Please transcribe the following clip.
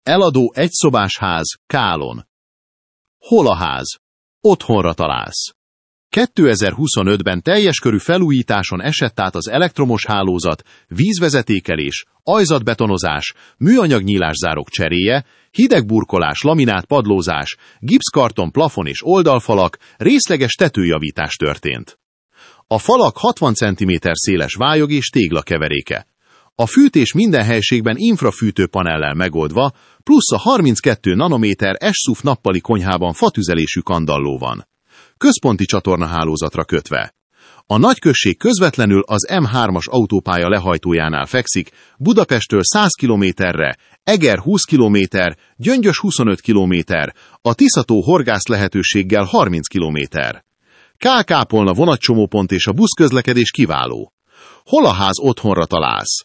Eladó egyszobás ház Kálon. Hol a ház? Otthonra találsz. 2025-ben teljes körű felújításon esett át az elektromos hálózat, vízvezetékelés, ajzatbetonozás, műanyag nyílászárok cseréje, hidegburkolás, laminát padlózás, gipszkarton, plafon és oldalfalak, részleges tetőjavítás történt. A falak 60 cm széles vályog és téglakeveréke. A fűtés minden helységben infrafűtőpanellel megoldva, plusz a 32 nanométer SUV nappali konyhában fatüzelésű kandalló van. Központi csatornahálózatra kötve. A nagyközség közvetlenül az M3-as autópálya lehajtójánál fekszik, Budapesttől 100 km-re, Eger 20 km, Gyöngyös 25 km, a Tiszató horgász lehetőséggel 30 km. Kálkápolna vonatcsomópont és a buszközlekedés kiváló. Hol a ház otthonra találsz?